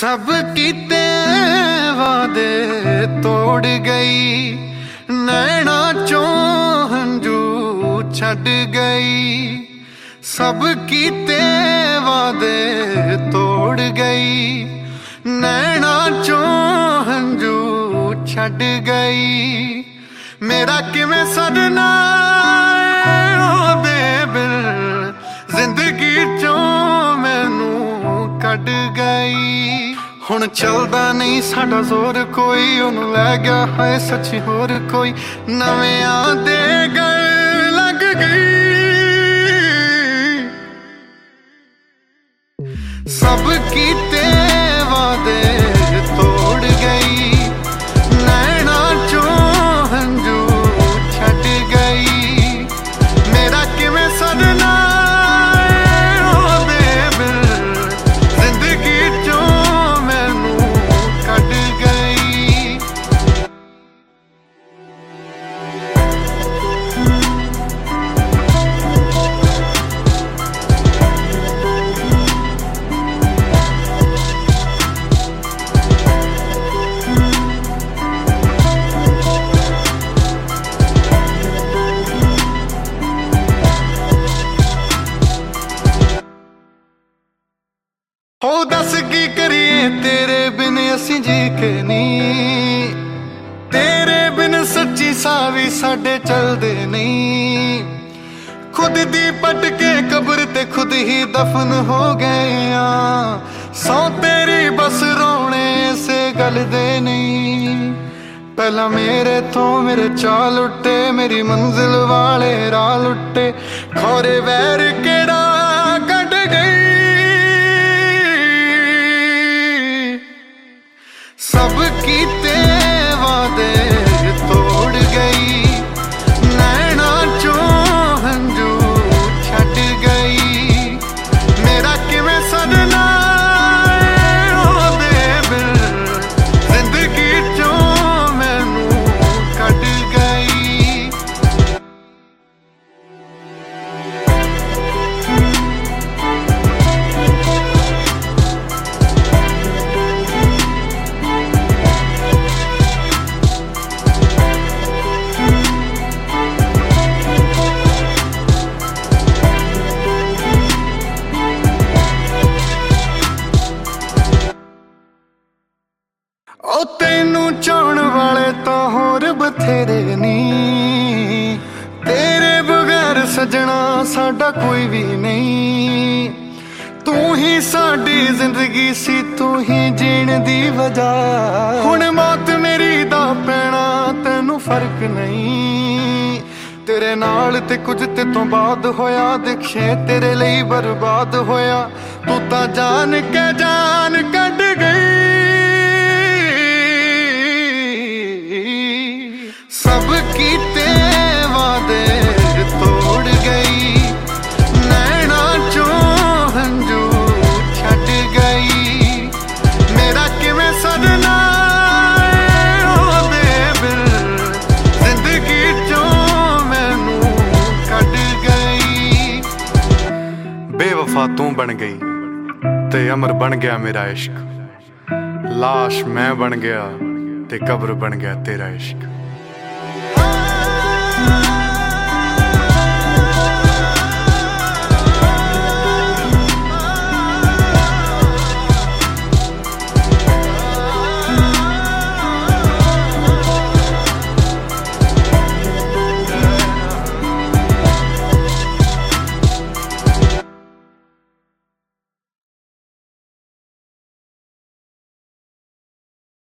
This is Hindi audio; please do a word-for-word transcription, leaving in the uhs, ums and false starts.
सब कीते वादे तोड़ गई, नैना चों हंजू छड़ गई। सब कीते वादे तोड़ गई, नैना चों हंजू छड़ गई। मेरा किवें सदना ओदे बिल, जिंदगी चों मैनू कढ़ गई। हुण चलदा नहीं साडा जोर कोई, ओनू लै गया है सच्ची होर कोई। नवियां दे गल लग गई, सब कीते वादे तोड़ गई, नैना चों हंजू छड़ गई। मेरा किवें सदना ओदे बिल, जिंदगी चों मैनू कढ़ गई। हो दस की करिए तेरे बिन असी जी के नहीं, तेरे बिन सच्ची सावी साडे चलदे नहीं। खुद दी पट के कब्र ते खुद ही दफन हो गए आ, सौ तेरी बस रोने से गलदे नहीं। पहला मेरे तो मेरे चाल उठे, मेरी मंजिल वाले राह लुटे। खोरे वैर केड़ा कट गई, सब कीते वादे तोड़ गई, नैना चों हंजू छड़ गई। मेरा किवें सदना ओदे बिल, जिंदगी चों मैनू कढ़ गई। ओ तेनू चाहण वाले तो होर बथेरे नी, तेरे बगैर सजना साडा कोई भी नहीं। तू ही साडी जिंदगी सी, तू ही जीण दी वजह। हुण मौत मेरी दा पैना तैनू फर्क नहीं, तेरे नाल ते कुछ ते तो बाद होया। दिखे तेरे लिए बर्बाद होया, तू तां जान के जान कढ़ गई। सब कीते वादे तोड़ गई, नैना चों हंजू छड़ गई। मेरा किवें सदना ओदे बिल, जिंदगी चों मैनू कढ़ गई। बेवफा तू बन गई ते अमर बन गया मेरा इश्क, लाश मैं बन गया ते कब्र बन गया तेरा इश्क।